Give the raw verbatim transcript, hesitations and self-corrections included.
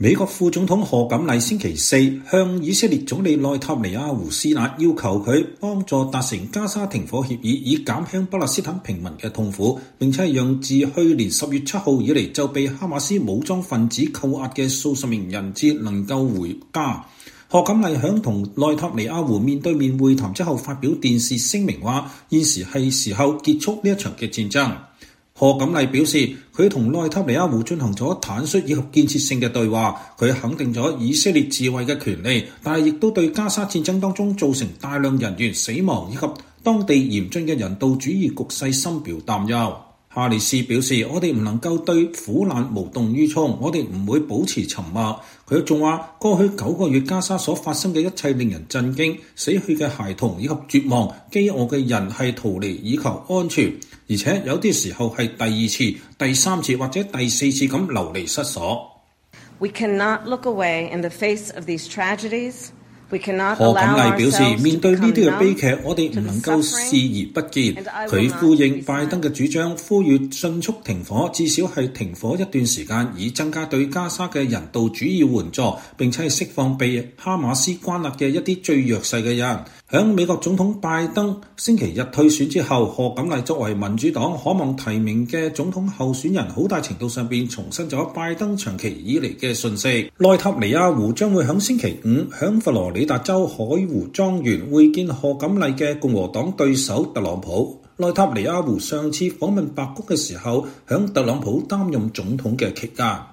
美國副總統賀錦麗星期四向以色列總理內塔尼亞胡施壓，要求佢幫助達成加沙停火協議，以減輕巴勒斯坦平民嘅痛苦，並且讓自去年十月七號以嚟就被哈馬斯武裝分子扣押嘅數十名人質能夠回家。賀錦麗響同內塔尼亞胡面對面會談之後發表電視聲明話，現時係時候結束呢一場嘅戰爭。賀錦麗表示，佢同內塔尼亞胡進行咗坦率以及建設性嘅對話，佢肯定咗以色列自衛嘅權利，但係亦都對加沙戰爭當中造成大量人員死亡以及當地嚴峻嘅人道主義局勢深表擔憂。哈里斯表示，我哋唔能夠對苦難無動於衷，我哋唔會保持沉默。佢仲話，過去九個月加沙所發生嘅一切令人震驚，死去嘅孩童以及絕望、飢餓嘅人係逃離以求安全，而且有啲時候係第二次、第三次或者第四次咁流離失所。 We cannot look away in the face of these tragedies.賀錦麗表示，面對呢啲嘅悲劇，我哋唔能夠視而不見。佢呼應拜登嘅主張，呼籲迅速停火，至少係停火一段時間，以增加對加沙嘅人道主義援助，並且係釋放被哈馬斯關押嘅一啲最弱勢嘅人。響美國總統拜登星期日退選之後，賀錦麗作為民主黨可望提名嘅總統候選人，好大程度上邊重申咗拜登長期以嚟嘅訊息。內塔尼亞胡將會響星期五響佛羅里達州海湖莊園會見賀錦麗嘅共和黨對手特朗普。內塔尼亞胡上次訪問白宮嘅時候，響特朗普擔任總統嘅期間。